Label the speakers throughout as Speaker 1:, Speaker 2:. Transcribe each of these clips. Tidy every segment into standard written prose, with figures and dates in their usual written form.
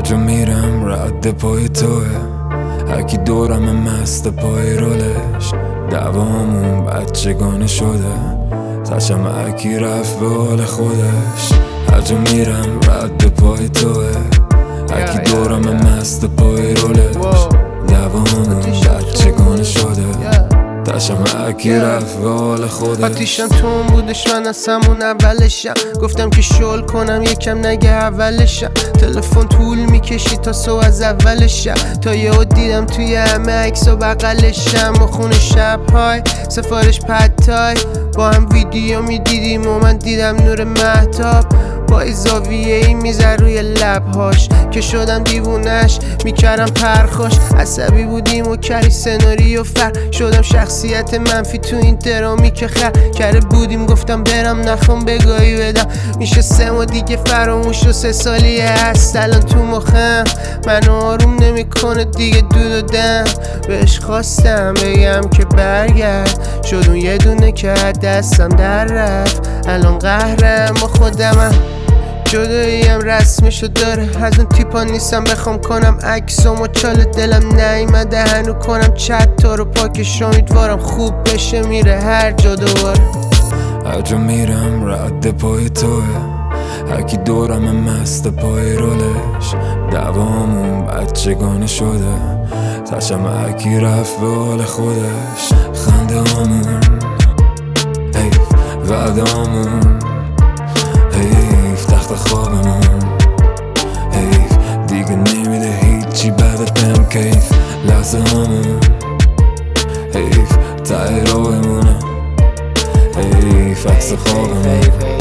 Speaker 1: هرجا میرم رد پای توه، هرکی دورم مست پای رولش، دوامون بچگانه شده، تشم هرکی رفت به حال خودش. هرجا میرم رد پای توه، هرکی دورم مست پای رولش، دوامون بچگانه شده، تشم هرکی رفت به حال خودش.
Speaker 2: آتیشم تون بودش، من از همون اولشم گفتم که شل کنم یکم نگه اولشم. تلفن طول میکشید تا صبح از اولشم، تا یهو دیدم توی همه عکس و بغلشم. و خونه شب‌های سفارش پدتای با هم ویدیو میدیدیم و من دیدم نور مهتاب با زاویه‌ای میزد روی لبهاش که شدم دیوونش میکردم پرخاش. عصبی بودیم و کلی سناریو فرق، شدم شخصیت منفی تو این درامی که خر کرده بودیم. گفتم برم نخوام بگاهی بدم، میشه 3 ماه دیگه فراموش و 3 سالیه هست الان تو مخم، منو آروم نمیکنه دیگه دود و دم. بهش خواستم بگم که برگرد، شد اون یه دونه که دستم در رفت. الان قهرم با خودمم، جداییم رسمشو داره، از اون تیپا نیستم بخوام کنم عکسام و چال دلم نیمده هنو کنم چت تا رو پاکش، امیدوارم خوب بشه میره هر جا دوباره.
Speaker 1: هرجا میرم رد پای توه، هرکی دورم مست پای رولش، دوامون بچگانه شده، تشم هرکی رفت به حال خودش. خنده همون حیف، وعدامون حیف، تخت خوابمون حیف، دیگه نمیده هیچی بعدتم کیف. لحظه همون حیف، ته راهمونه حیف، عکس خوابمون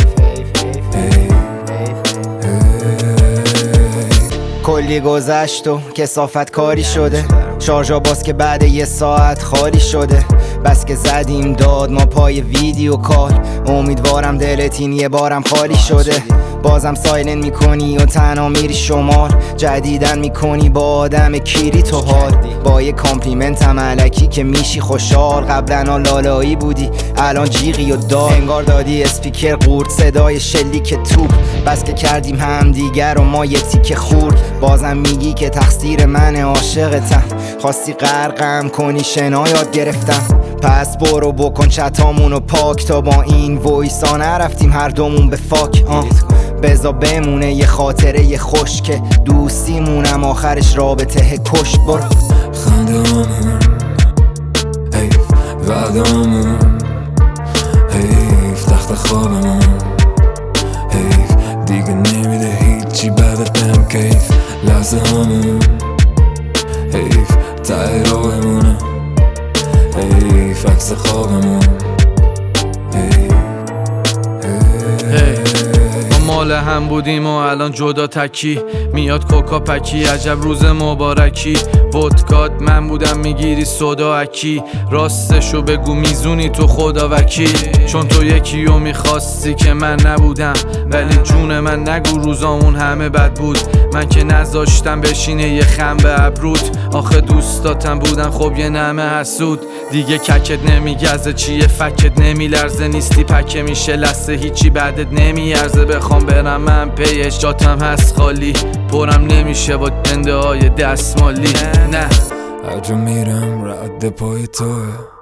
Speaker 3: کلی گذشت و کثافت کاری شده، شارژا باز که بعد 1 ساعت خالی شده. بس که زدیم داد ما پای ویدیو کال، امیدوارم دلت این یه بارم خالی شده. بازم سایلن میکنی و تنها میری شمال، جدیدن میکنی با آدم کیری تو حال، با یه کامپلیمنت هم علکی که میشی خوشحال. قبلا لالایی بودی الان جیغی و دار، انگار دادی اسپیکر قورت صدای شلیک توپ. بس که کردیم هم دیگر و ما یه تیکه خورد، بازم میگی که تقصیر من عاشقتم، خواستی غرقم کنی شنا یاد گرفتم. پس برو بکن چتامونو پاک، تا با این وایسا نرفتیم هر دومون به فاک. بذار بمونه یه خاطره یه خوش که دوستیمونم آخرش رابطه کشت. برو
Speaker 1: خنده همون حیف، وعدامون حیف، تخت خوابمون حیف، دیگه نمیده هیچی بعدتم کیف. لحظه همون حیف، ته راهمونه حیف، عکس خوابمون
Speaker 4: مال هم بودیم و الان جدا تکی، میاد کوکا پکی، عجب روز مبارکی. ودکات من بودم میگیری صدا اکی، راستشو بگو میزونی تو خدا وکیل. چون تو یکیو میخواستی که من نبودم، ولی جون من نگو روزامون همه بد بود. من که نذاشتم بشینه یه خم به ابروت، آخه دوستاتم بودن خب یه نمه حسود. دیگه ککت نمیگزه چیه فکت نمیلرزه، نیستی پکه میشه لسه هیچی بعدت نمیارزه. بخوام برم من پیش جاتم هست خالی، پرم نمیشه با دنده های دستمالی. نه
Speaker 1: هرجا میرم رد پای توه،